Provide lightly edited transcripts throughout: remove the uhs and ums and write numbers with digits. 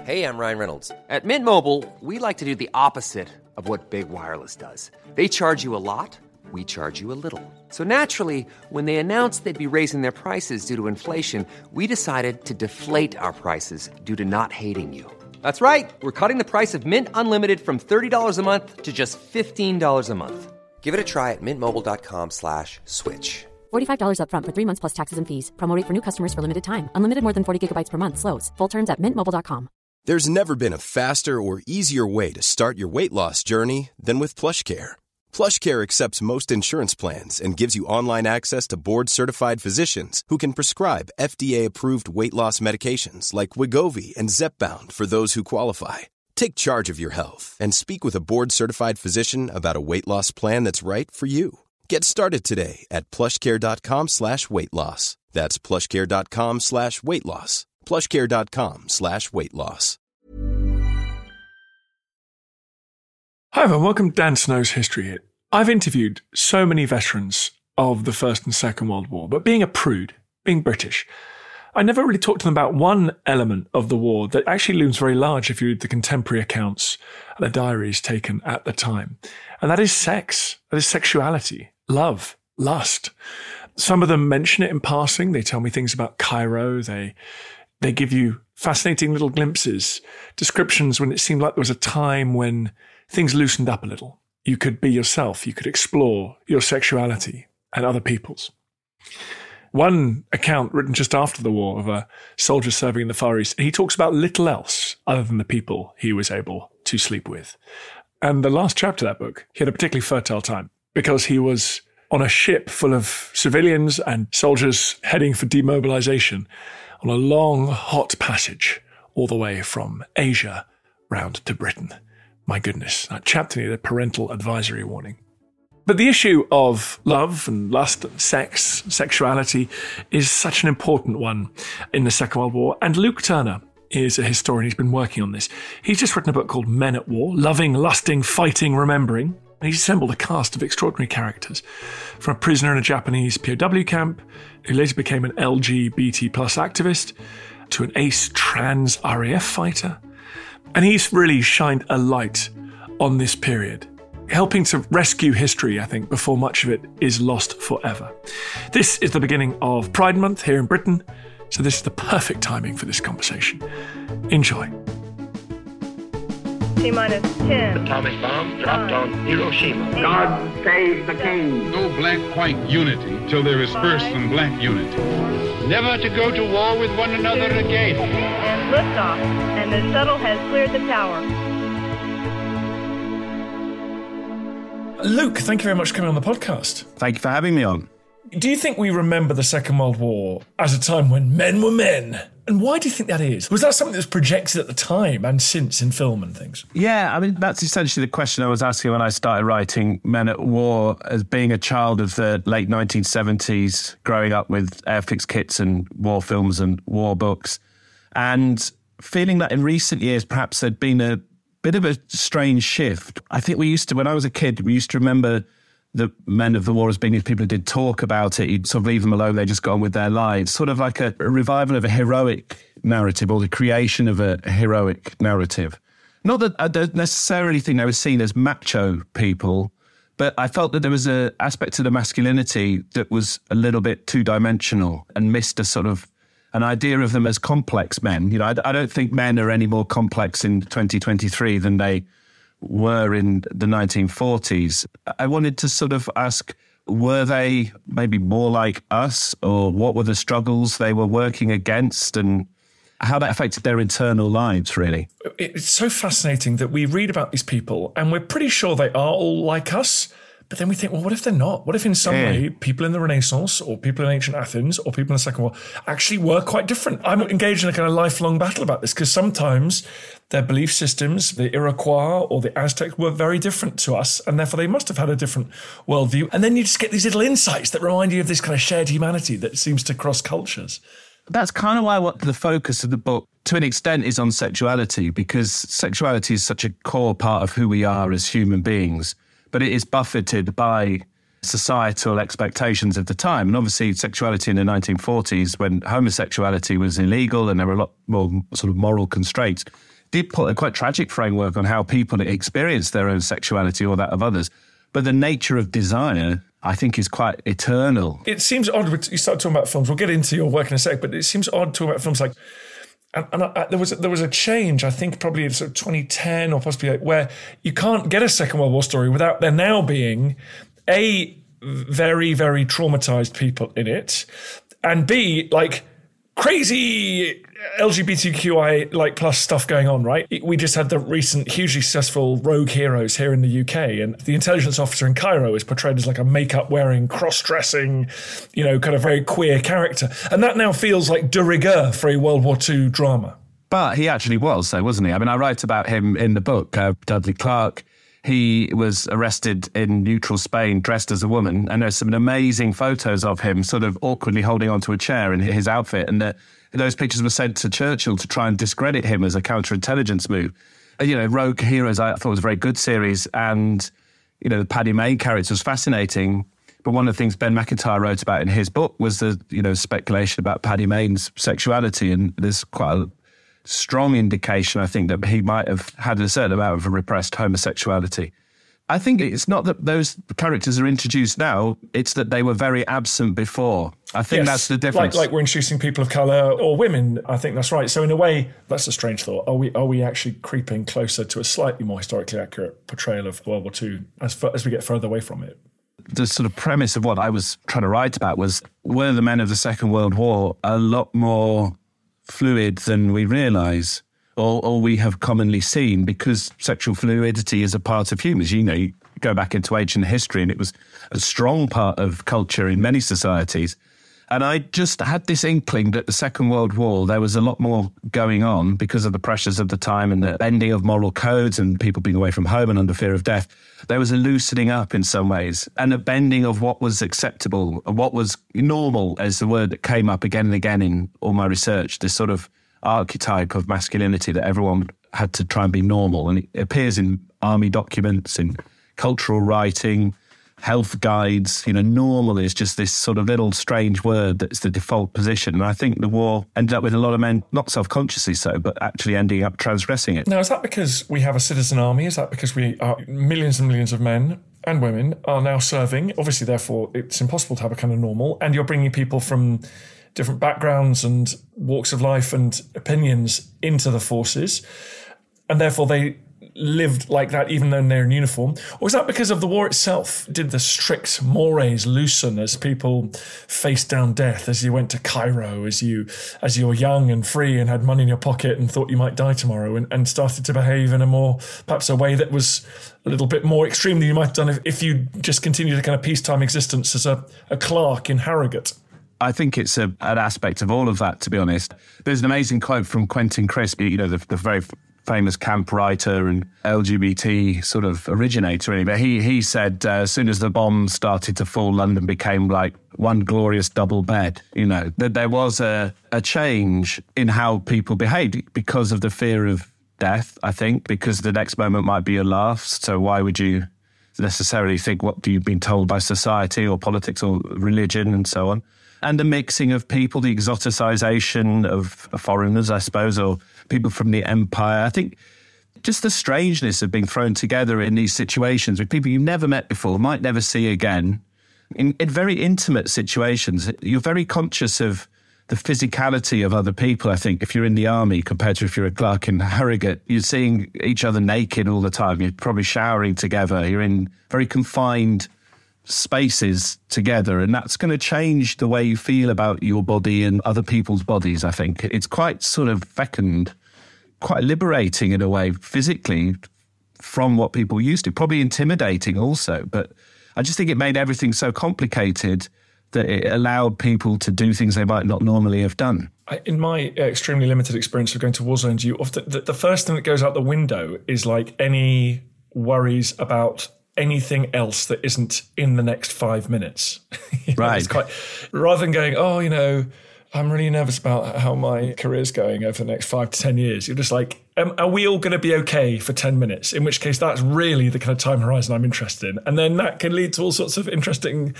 Hey, I'm Ryan Reynolds. At Mint Mobile, we like to do the opposite of what Big Wireless does. They charge you a lot, we charge you a little. So naturally, when they announced they'd be raising their prices due to inflation, we decided to deflate our prices due to not hating you. That's right. We're cutting the price of Mint Unlimited from $30 a month to just $15 a month. Give it a try at mintmobile.com/switch. $45 up front for 3 months plus taxes and fees. Promo rate for new customers for limited time. Unlimited more than 40 gigabytes per month. Slows full terms at mintmobile.com. There's never been a faster or easier way to start your weight loss journey than with PlushCare. PlushCare accepts most insurance plans and gives you online access to board-certified physicians who can prescribe FDA-approved weight loss medications like Wegovy and Zepbound for those who qualify. Take charge of your health and speak with a board-certified physician about a weight loss plan that's right for you. Get started today at plushcare.com/weight loss. That's plushcare.com/weight loss. plushcare.com/weight loss. Hi everyone, welcome to Dan Snow's History Hit. I've interviewed so many veterans of the First and Second World War, but being a prude, being British, I never really talked to them about one element of the war that actually looms very large if you read the contemporary accounts and the diaries taken at the time. And that is sex, that is sexuality, love, lust. Some of them mention it in passing. They tell me things about Cairo. They give you fascinating little glimpses, descriptions when it seemed like there was a time when things loosened up a little. You could be yourself. You could explore your sexuality and other people's. One account written just after the war of a soldier serving in the Far East, he talks about little else other than the people he was able to sleep with. And the last chapter of that book, he had a particularly fertile time because he was on a ship full of civilians and soldiers heading for demobilization on a long, hot passage all the way from Asia round to Britain. My goodness, that chapter needed a parental advisory warning. But the issue of love and lust, sex, sexuality is such an important one in the Second World War. And Luke Turner is a historian. He's been working on this. He's just written a book called Men at War, Loving, Lusting, Fighting, Remembering. And he's assembled a cast of extraordinary characters, from a prisoner in a Japanese POW camp, who later became an LGBT plus activist, to an ace trans RAF fighter. And he's really shined a light on this period, helping to rescue history, I think, before much of it is lost forever. This is the beginning of Pride Month here in Britain, so this is the perfect timing for this conversation. Enjoy. T-minus 10. Atomic bomb dropped on Hiroshima. God save the king. No black-white unity till there is first some black unity. Never to go to war with one another again. And liftoff, and the shuttle has cleared the tower. Luke, thank you very much for coming on the podcast. Thank you for having me on. Do you think we remember the Second World War as a time when men were men? And why do you think that is? Was that something that was projected at the time and since in film and things? Yeah, I mean, that's essentially the question I was asking when I started writing Men at War, as being a child of the late 1970s, growing up with Airfix kits and war films and war books, and feeling that in recent years, perhaps there'd been a bit of a strange shift. I think when I was a kid, we used to remember the men of the war as being these people who did talk about it. You'd sort of leave them alone, they just got on with their lives. Sort of like a revival of a heroic narrative, or the creation of a heroic narrative. Not that I don't necessarily think they were seen as macho people, but I felt that there was an aspect to the masculinity that was a little bit two-dimensional and missed a sort of an idea of them as complex men. You know, I don't think men are any more complex in 2023 than they were in the 1940s. I wanted to sort of ask, were they maybe more like us, or what were the struggles they were working against, and how that affected their internal lives, really? It's so fascinating that we read about these people and we're pretty sure they are all like us, but then we think, well, what if they're not? What if in some way people in the Renaissance or people in ancient Athens or people in the Second War actually were quite different? I'm engaged in a kind of lifelong battle about this because sometimes their belief systems, the Iroquois or the Aztecs, were very different to us, and therefore they must have had a different worldview. And then you just get these little insights that remind you of this kind of shared humanity that seems to cross cultures. That's kind of why the focus of the book, to an extent, is on sexuality, because sexuality is such a core part of who we are as human beings, but it is buffeted by societal expectations of the time. And obviously sexuality in the 1940s, when homosexuality was illegal and there were a lot more sort of moral constraints, did put a quite tragic framework on how people experience their own sexuality or that of others. But the nature of desire, I think, is quite eternal. It seems odd, you start talking about films, we'll get into your work in a sec, but it seems odd talking about films like, there was a change, I think probably in sort of 2010 or possibly where you can't get a Second World War story without there now being A, very, very traumatized people in it, and B, like crazy LGBTQI like plus stuff going on, right? We just had the recent hugely successful Rogue Heroes here in the UK, and the intelligence officer in Cairo is portrayed as like a makeup wearing, cross-dressing, kind of very queer character. And that now feels like de rigueur for a World War II drama. But he actually was, though, wasn't he? I mean, I write about him in the book, Dudley Clarke. He was arrested in neutral Spain dressed as a woman, and there's some amazing photos of him sort of awkwardly holding onto a chair in his outfit, and those pictures were sent to Churchill to try and discredit him as a counterintelligence move. Rogue Heroes I thought was a very good series, and the Paddy Mayne character was fascinating. But one of the things Ben McIntyre wrote about in his book was the speculation about Paddy Mayne's sexuality, and there's quite a strong indication, I think, that he might have had a certain amount of repressed homosexuality. I think it's not that those characters are introduced now, it's that they were very absent before. I think that's the difference. Like we're introducing people of colour or women, I think that's right. So in a way, that's a strange thought. Are we actually creeping closer to a slightly more historically accurate portrayal of World War II as we get further away from it? The sort of premise of what I was trying to write about was, were the men of the Second World War a lot more fluid than we realise, or we have commonly seen, because sexual fluidity is a part of humans. You go back into ancient history and it was a strong part of culture in many societies. And I just had this inkling that the Second World War, there was a lot more going on because of the pressures of the time and the bending of moral codes and people being away from home and under fear of death. There was a loosening up in some ways, and a bending of what was acceptable and what was normal, as the word that came up again and again in all my research, this sort of archetype of masculinity that everyone had to try and be normal. And it appears in army documents, in cultural writing, health guides. Normal is just this sort of little strange word that's the default position. And I think the war ended up with a lot of men, not self-consciously so, but actually ending up transgressing it. Now, is that because we have a citizen army? Is that because we are millions and millions of men and women are now serving? Obviously, therefore, it's impossible to have a kind of normal. And you're bringing people from different backgrounds and walks of life and opinions into the forces. And therefore, they lived like that even though they're in uniform? Or is that because of the war itself? Did the strict mores loosen as people faced down death, as you went to Cairo, as you were young and free and had money in your pocket and thought you might die tomorrow, and started to behave in perhaps a way that was a little bit more extreme than you might have done if you just continued a kind of peacetime existence as a clerk in Harrogate? I think it's an aspect of all of that, to be honest. There's an amazing quote from Quentin Crisp, the very famous camp writer and LGBT sort of originator, really. But he said, as soon as the bombs started to fall, London became like one glorious double bed. That there was a change in how people behaved because of the fear of death, I think, because the next moment might be a laugh. So why would you necessarily think what you've been told by society or politics or religion and so on? And the mixing of people, the exoticization of foreigners, I suppose, or people from the empire. I think just the strangeness of being thrown together in these situations with people you've never met before, might never see again, in very intimate situations. You're very conscious of the physicality of other people, I think, if you're in the army compared to if you're a clerk in Harrogate. You're seeing each other naked all the time. You're probably showering together. You're in very confined spaces together, and that's going to change the way you feel about your body and other people's bodies, I think. It's quite sort of fecund, quite liberating in a way, physically, from what people used to. Probably intimidating also, but I just think it made everything so complicated that it allowed people to do things they might not normally have done. In my extremely limited experience of going to war zones, the first thing that goes out the window is like any worries about anything else that isn't in the next 5 minutes. Right. Rather than going, I'm really nervous about how my career's going over the next 5 to 10 years. You're just like, are we all going to be okay for 10 minutes? In which case, that's really the kind of time horizon I'm interested in. And then that can lead to all sorts of interesting,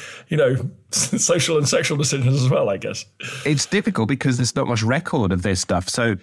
social and sexual decisions as well, I guess. It's difficult because there's not much record of this stuff. So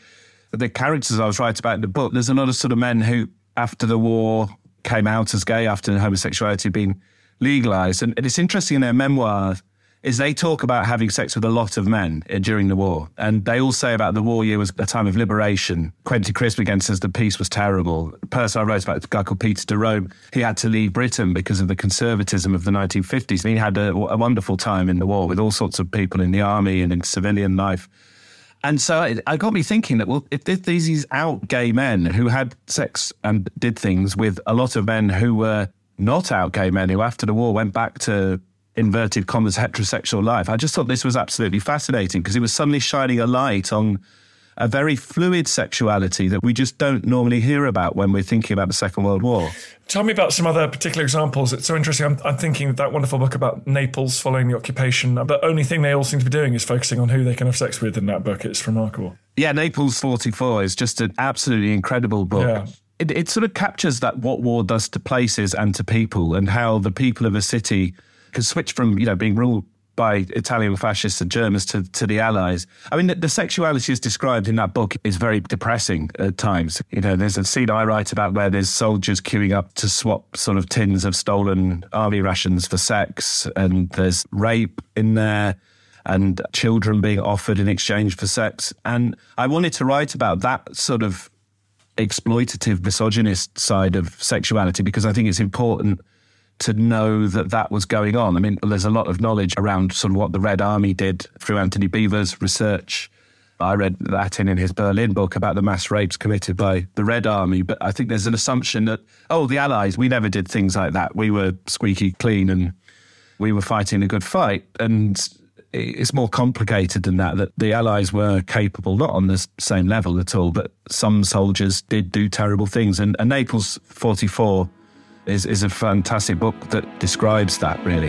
the characters I was writing about in the book, there's a lot of sort of men who, after the war, came out as gay after homosexuality had been legalised. And it's interesting in their memoir is they talk about having sex with a lot of men during the war. And they all say about the war year was a time of liberation. Quentin Crisp again says the peace was terrible. The person I wrote about, a guy called Peter de Rome, he had to leave Britain because of the conservatism of the 1950s. And he had a wonderful time in the war with all sorts of people in the army and in civilian life. And so it got me thinking that, well, if these out gay men who had sex and did things with a lot of men who were not out gay men, who after the war went back to inverted commas heterosexual life, I just thought this was absolutely fascinating because it was suddenly shining a light on a very fluid sexuality that we just don't normally hear about when we're thinking about the Second World War. Tell me about some other particular examples. It's so interesting. I'm thinking of that wonderful book about Naples following the occupation. The only thing they all seem to be doing is focusing on who they can have sex with in that book. It's remarkable. Yeah, Naples 44 is just an absolutely incredible book. Yeah. It sort of captures that what war does to places and to people and how the people of a city can switch from, being ruled by Italian fascists and Germans to the Allies. I mean, the sexuality as described in that book is very depressing at times. There's a scene I write about where there's soldiers queuing up to swap sort of tins of stolen army rations for sex, and there's rape in there and children being offered in exchange for sex. And I wanted to write about that sort of exploitative, misogynist side of sexuality because I think it's important to know that was going on. I mean, there's a lot of knowledge around sort of what the Red Army did through Anthony Beevor's research. I read that in his Berlin book about the mass rapes committed by the Red Army. But I think there's an assumption that, the Allies, we never did things like that. We were squeaky clean and we were fighting a good fight. And it's more complicated than that the Allies were capable, not on the same level at all, but some soldiers did do terrible things. And Naples 44 is a fantastic book that describes that, really.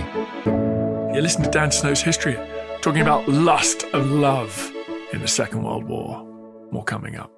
You listen to Dan Snow's History, talking about lust and love in the Second World War. More coming up.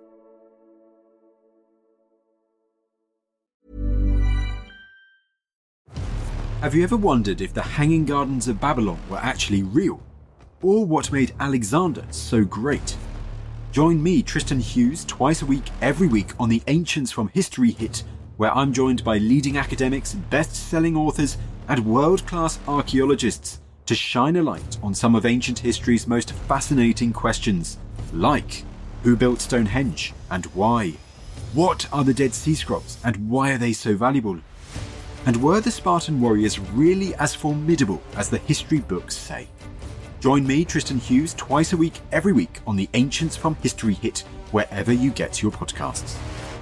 Have you ever wondered if the Hanging Gardens of Babylon were actually real? Or what made Alexander so great? Join me, Tristan Hughes, twice a week, every week on the Ancients from History Hit, where I'm joined by leading academics, best-selling authors, and world-class archaeologists to shine a light on some of ancient history's most fascinating questions, like who built Stonehenge and why? What are the Dead Sea Scrolls and why are they so valuable? And were the Spartan warriors really as formidable as the history books say? Join me, Tristan Hughes, twice a week, every week on the Ancients from History Hit, wherever you get your podcasts.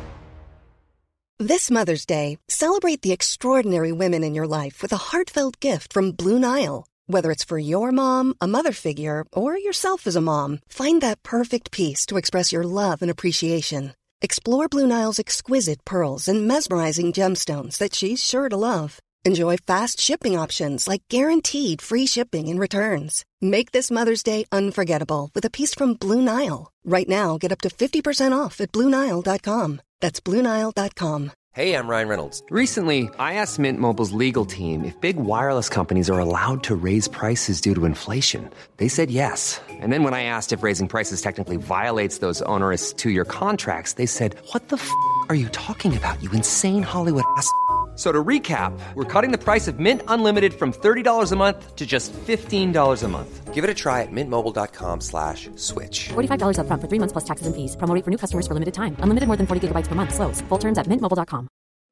This Mother's Day, celebrate the extraordinary women in your life with a heartfelt gift from Blue Nile. Whether it's for your mom, a mother figure, or yourself as a mom, find that perfect piece to express your love and appreciation. Explore Blue Nile's exquisite pearls and mesmerizing gemstones that she's sure to love. Enjoy fast shipping options like guaranteed free shipping and returns. Make this Mother's Day unforgettable with a piece from Blue Nile. Right now, get up to 50% off at BlueNile.com. That's BlueNile.com. Hey, I'm Ryan Reynolds. Recently, I asked Mint Mobile's legal team if big wireless companies are allowed to raise prices due to inflation. They said yes. And then when I asked if raising prices technically violates those onerous 2-year contracts, they said, "What the f*** are you talking about, you insane Hollywood ass?" So to recap, we're cutting the price of Mint Unlimited from $30 a month to just $15 a month. Give it a try at mintmobile.com/switch. $45 up front for 3 months plus taxes and fees. Promo rate for new customers for limited time. Unlimited more than 40 gigabytes per month. Slows full terms at mintmobile.com.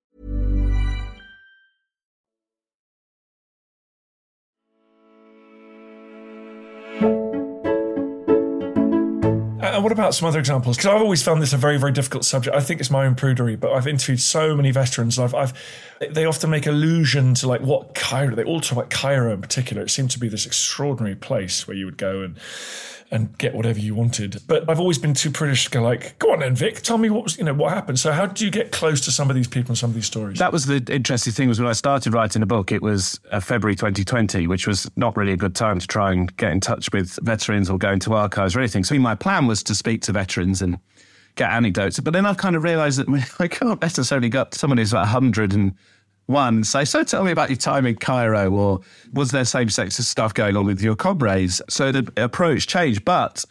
And what about some other examples? Because I've always found this a very, very difficult subject. I think it's my own prudery, but I've interviewed so many veterans. They often make allusion to like what Cairo. They all talk about Cairo in particular. It seemed to be this extraordinary place where you would go and get whatever you wanted. But I've always been too British to go like, go on then, Vic, tell me what happened. So how did you get close to some of these people and some of these stories? That was the interesting thing, was when I started writing a book, it was February 2020, which was not really a good time to try and get in touch with veterans or go into archives or anything. So my plan was to speak to veterans and get anecdotes. But then I kind of realised that I can't necessarily go up to someone who's about 101 and say, so tell me about your time in Cairo, or was there same-sex stuff going on with your comrades? So the approach changed. But,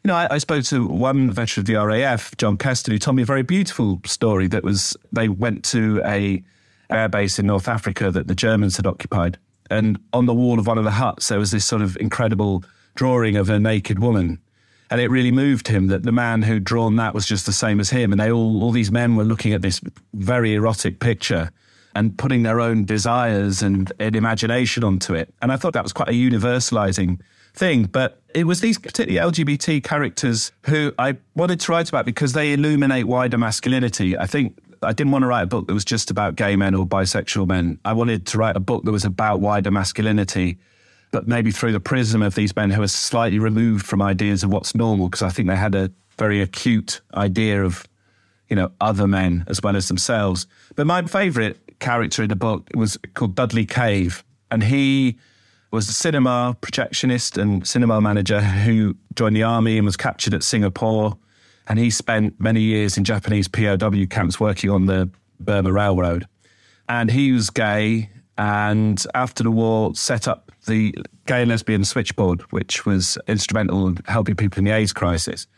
You know, I spoke to one veteran of the RAF, John Keston, who told me a very beautiful story that was they went to a airbase in North Africa that the Germans had occupied. And on the wall of one of the huts, there was this sort of incredible drawing of a naked woman. And it really moved him that the man who'd drawn that was just the same as him. And they all these men were looking at this very erotic picture and putting their own desires and imagination onto it. And I thought that was quite a universalizing thing. But it was these particularly LGBT characters who I wanted to write about because they illuminate wider masculinity. I think I didn't want to write a book that was just about gay men or bisexual men. I wanted to write a book that was about wider masculinity, but maybe through the prism of these men who are slightly removed from ideas of what's normal, because I think they had a very acute idea of, you know, other men as well as themselves. But my favourite character in the book was called Dudley Cave, and he was a cinema projectionist and cinema manager who joined the army and was captured at Singapore, and he spent many years in Japanese POW camps working on the Burma Railroad. And he was gay, and after the war set up the Gay and Lesbian Switchboard, which was instrumental in helping people in the AIDS crisis.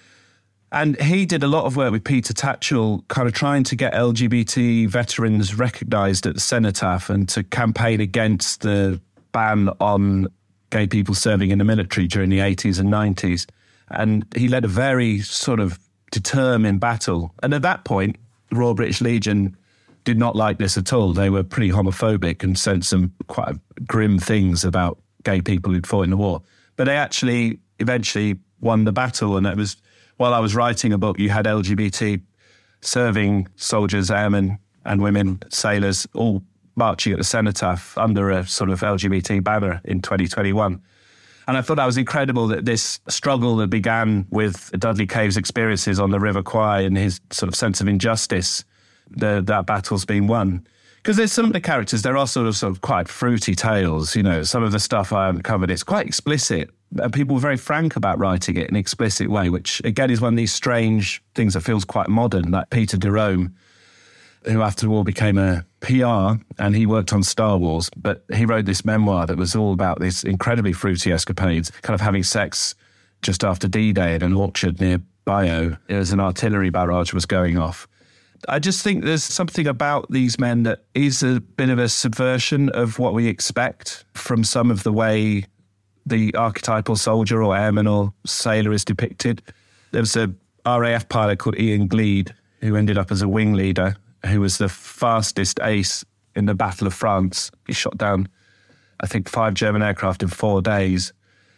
And he did a lot of work with Peter Tatchell, kind of trying to get LGBT veterans recognised at the cenotaph and to campaign against the ban on gay people serving in the military during the 80s and 90s. And he led a very sort of determined battle. And at that point, the Royal British Legion did not like this at all. They were pretty homophobic and said some quite grim things about gay people who'd fought in the war. But they actually eventually won the battle. And it was, while I was writing a book, you had LGBT serving soldiers, airmen and women, sailors, all marching at the cenotaph under a sort of LGBT banner in 2021. And I thought that was incredible that this struggle that began with Dudley Cave's experiences on the River Kwai and his sort of sense of injustice, that battle's been won. Because there's some of the characters, there are sort of quite fruity tales, you know, some of the stuff I uncovered, it's quite explicit. And people were very frank about writing it in an explicit way, which again is one of these strange things that feels quite modern, like Peter Jerome, who after the war became a PR and he worked on Star Wars, but he wrote this memoir that was all about these incredibly fruity escapades, kind of having sex just after D-Day in an orchard near Bayeux as an artillery barrage was going off. I just think there's something about these men that is a bit of a subversion of what we expect from some of the way the archetypal soldier or airman or sailor is depicted. There was a RAF pilot called Ian Gleed who ended up as a wing leader, who was the fastest ace in the Battle of France. He shot down, I think, 5 German aircraft in 4 days.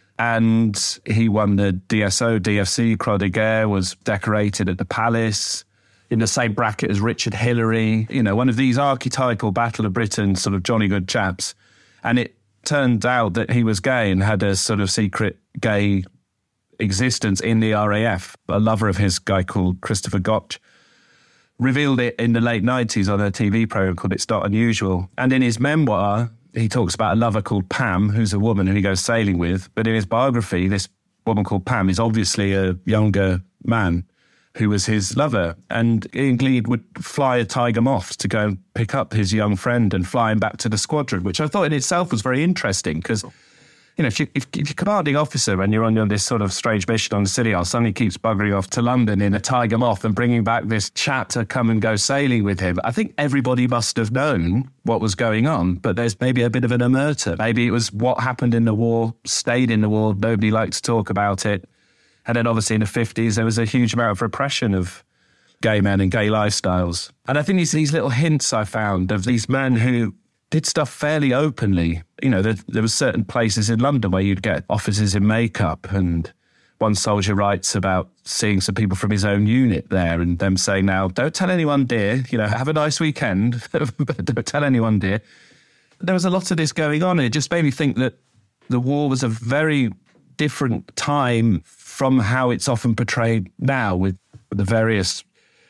And he won the DSO, DFC, Croix de Guerre, was decorated at the Palace, in the same bracket as Richard Hillary, you know, one of these archetypal Battle of Britain sort of Johnny Good chaps. And it turned out that he was gay and had a sort of secret gay existence in the RAF. A lover of his, guy called Christopher Gotch, revealed it in the late 90s on a TV programme called It's Not Unusual. And in his memoir, he talks about a lover called Pam, who's a woman who he goes sailing with. But in his biography, this woman called Pam is obviously a younger man who was his lover. And Ian Gleed would fly a Tiger Moth to go and pick up his young friend and fly him back to the squadron, which I thought in itself was very interesting because, you know, if you're commanding officer and you're on this sort of strange mission on the Scilly Isles, suddenly keeps buggering off to London in a Tiger Moth and bringing back this chap to come and go sailing with him. I think everybody must have known what was going on, but there's maybe a bit of an omerta. Maybe it was what happened in the war, stayed in the war, nobody liked to talk about it. And then obviously in the 50s, there was a huge amount of repression of gay men and gay lifestyles. And I think these little hints I found of these men who did stuff fairly openly. You know, there were certain places in London where you'd get officers in makeup, and one soldier writes about seeing some people from his own unit there and them saying, now, don't tell anyone, dear, you know, have a nice weekend, but don't tell anyone, dear. There was a lot of this going on. It just made me think that the war was a very different time from how it's often portrayed now, with the various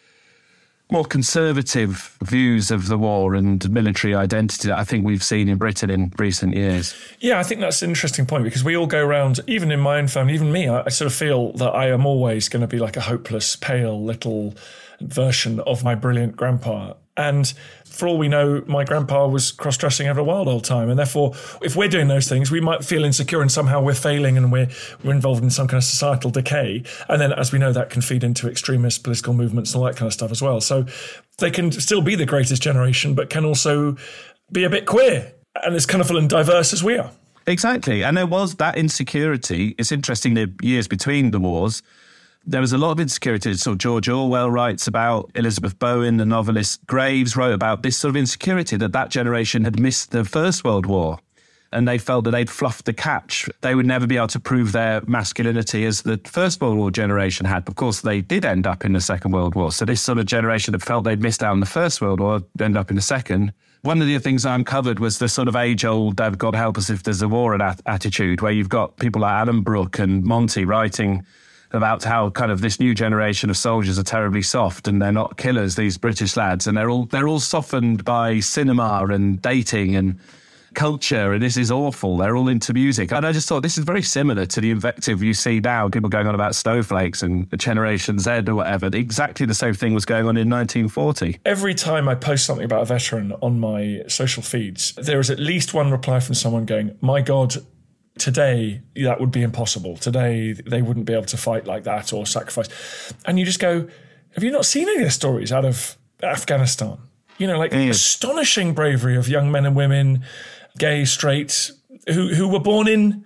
more conservative views of the war and military identity that I think we've seen in Britain in recent years. Yeah, I think that's an interesting point, because we all go around, even in my own family, even me, I sort of feel that I am always going to be like a hopeless, pale little version of my brilliant grandpa. And for all we know, my grandpa was cross-dressing having a wild old time. And therefore, if we're doing those things, we might feel insecure and somehow we're failing and we're involved in some kind of societal decay. And then, as we know, that can feed into extremist political movements and all that kind of stuff as well. So they can still be the greatest generation, but can also be a bit queer and as colourful and diverse as we are. Exactly. And there was that insecurity. It's interesting, the years between the wars, there was a lot of insecurity. So George Orwell writes about, Elizabeth Bowen, the novelist Graves, wrote about this sort of insecurity that generation had missed the First World War. And they felt that they'd fluffed the catch. They would never be able to prove their masculinity as the First World War generation had. Of course, they did end up in the Second World War. So this sort of generation that felt they'd missed out on the First World War ended up in the Second. One of the things I uncovered was the sort of age-old God help us if there's a war attitude, where you've got people like Alan Brooke and Monty writing about how kind of this new generation of soldiers are terribly soft and they're not killers, these British lads, and they're all softened by cinema and dating and culture, and this is awful. They're all into music. And I just thought this is very similar to the invective you see now, people going on about snowflakes and Generation Z or whatever. Exactly the same thing was going on in 1940. Every time I post something about a veteran on my social feeds, there is at least one reply from someone going, my God, today, that would be impossible. Today, they wouldn't be able to fight like that or sacrifice. And you just go, have you not seen any of the stories out of Afghanistan? You know, like astonishing bravery of young men and women, gay, straight, who were born in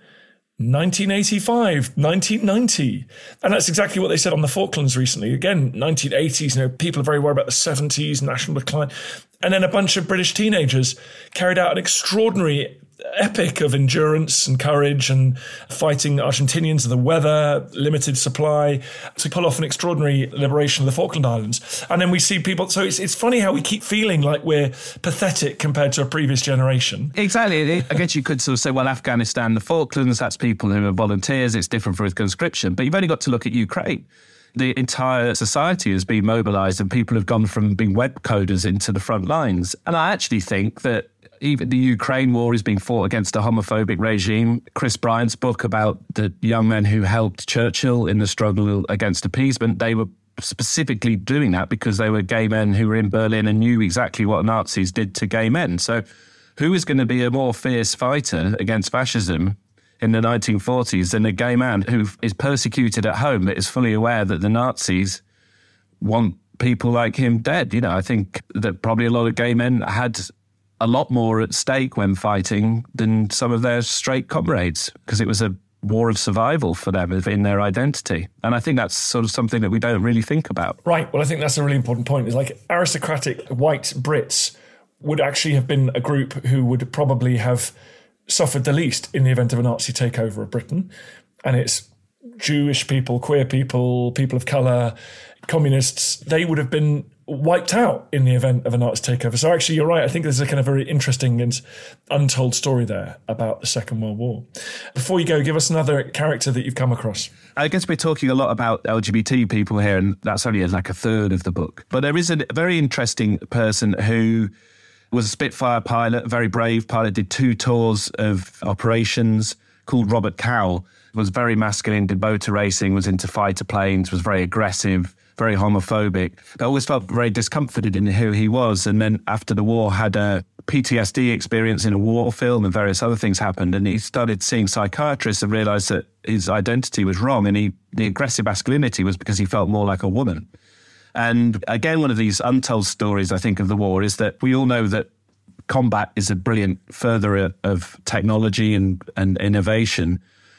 1985, 1990. And that's exactly what they said on the Falklands recently. Again, 1980s, you know, people are very worried about the 70s, national decline. And then a bunch of British teenagers carried out an extraordinary epic of endurance and courage and fighting Argentinians in the weather, limited supply, to pull off an extraordinary liberation of the Falkland Islands. And then we see people, so it's funny how we keep feeling like we're pathetic compared to a previous generation. Exactly. I guess you could sort of say, well, Afghanistan, the Falklands, that's people who are volunteers, it's different for conscription, but you've only got to look at Ukraine. The entire society has been mobilised and people have gone from being web coders into the front lines. And I actually think that even the Ukraine war is being fought against a homophobic regime. Chris Bryant's book about the young men who helped Churchill in the struggle against appeasement, they were specifically doing that because they were gay men who were in Berlin and knew exactly what Nazis did to gay men. So who is going to be a more fierce fighter against fascism in the 1940s than a gay man who is persecuted at home but is fully aware that the Nazis want people like him dead? You know, I think that probably a lot of gay men had a lot more at stake when fighting than some of their straight comrades, because it was a war of survival for them in their identity. And I think that's sort of something that we don't really think about. Right. Well, I think that's a really important point. It's like aristocratic white Brits would actually have been a group who would probably have suffered the least in the event of a Nazi takeover of Britain. And it's Jewish people, queer people, people of colour, communists. They would have been wiped out in the event of a Nazi takeover. So actually, you're right. I think there's a kind of very interesting and untold story there about the Second World War. Before you go, give us another character that you've come across. I guess we're talking a lot about LGBT people here, and that's only like a third of the book. But there is a very interesting person who was a Spitfire pilot, a very brave pilot, did 2 tours of operations, called Robert Cowell, was very masculine, did motor racing, was into fighter planes, was very aggressive, very homophobic. I always felt very discomforted in who he was. And then after the war, had a PTSD experience in a war film and various other things happened. And he started seeing psychiatrists and realised that his identity was wrong. And the aggressive masculinity was because he felt more like a woman. And again, one of these untold stories, I think, of the war is that we all know that combat is a brilliant furtherer of technology and innovation.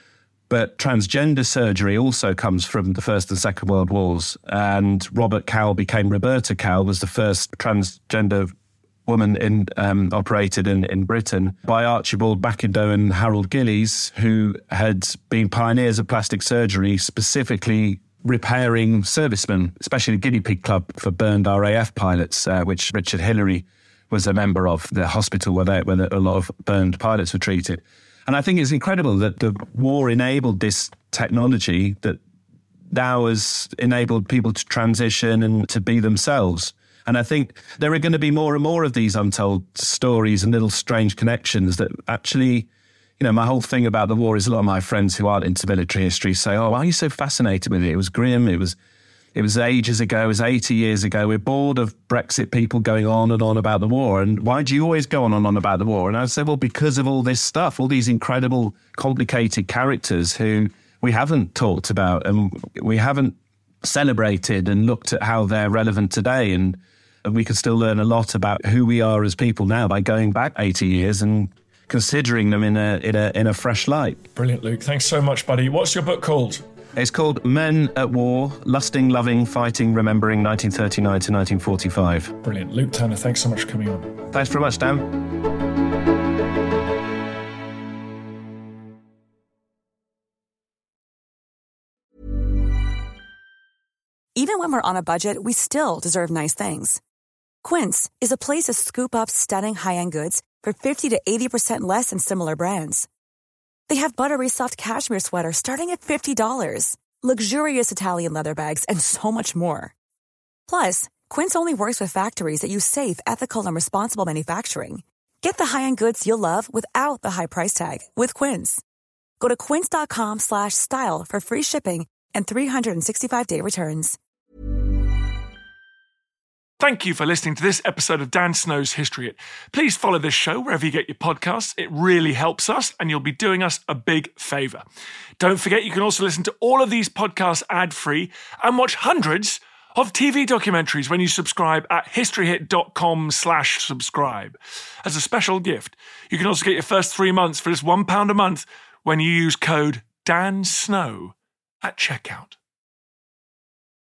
But transgender surgery also comes from the First and Second World Wars. And Robert Cowell became Roberta Cowell, was the first transgender woman operated in Britain by Archibald McIndoe and Harold Gillies, who had been pioneers of plastic surgery, specifically repairing servicemen, especially the Guinea Pig Club for burned RAF pilots, which Richard Hillary was a member of, the hospital where a lot of burned pilots were treated. And I think it's incredible that the war enabled this technology that now has enabled people to transition and to be themselves. And I think there are going to be more and more of these untold stories and little strange connections that actually, you know, my whole thing about the war is a lot of my friends who aren't into military history say, oh, why are you so fascinated with it? It was grim. It was It was ages ago. It was 80 years ago. We're bored of Brexit people going on and on about the war. And why do you always go on and on about the war? And I said, well, because of all this stuff, all these incredible, complicated characters who we haven't talked about and we haven't celebrated and looked at how they're relevant today. And we can still learn a lot about who we are as people now by going back 80 years and considering them in a fresh light. Brilliant, Luke. Thanks so much, buddy. What's your book called? It's called Men at War, Lusting, Loving, Fighting, Remembering 1939 to 1945. Brilliant. Luke Turner, thanks so much for coming on. Thanks very much, Dan. Even when we're on a budget, we still deserve nice things. Quince is a place to scoop up stunning high-end goods for 50 to 80% less than similar brands. They have buttery soft cashmere sweaters starting at $50, luxurious Italian leather bags, and so much more. Plus, Quince only works with factories that use safe, ethical, and responsible manufacturing. Get the high-end goods you'll love without the high price tag with Quince. Go to quince.com/style for free shipping and 365-day returns. Thank you for listening to this episode of Dan Snow's History Hit. Please follow this show wherever you get your podcasts. It really helps us, and you'll be doing us a big favour. Don't forget, you can also listen to all of these podcasts ad-free and watch hundreds of TV documentaries when you subscribe at historyhit.com/subscribe. As a special gift, you can also get your first 3 months for just £1 a month when you use code DANSNOW at checkout.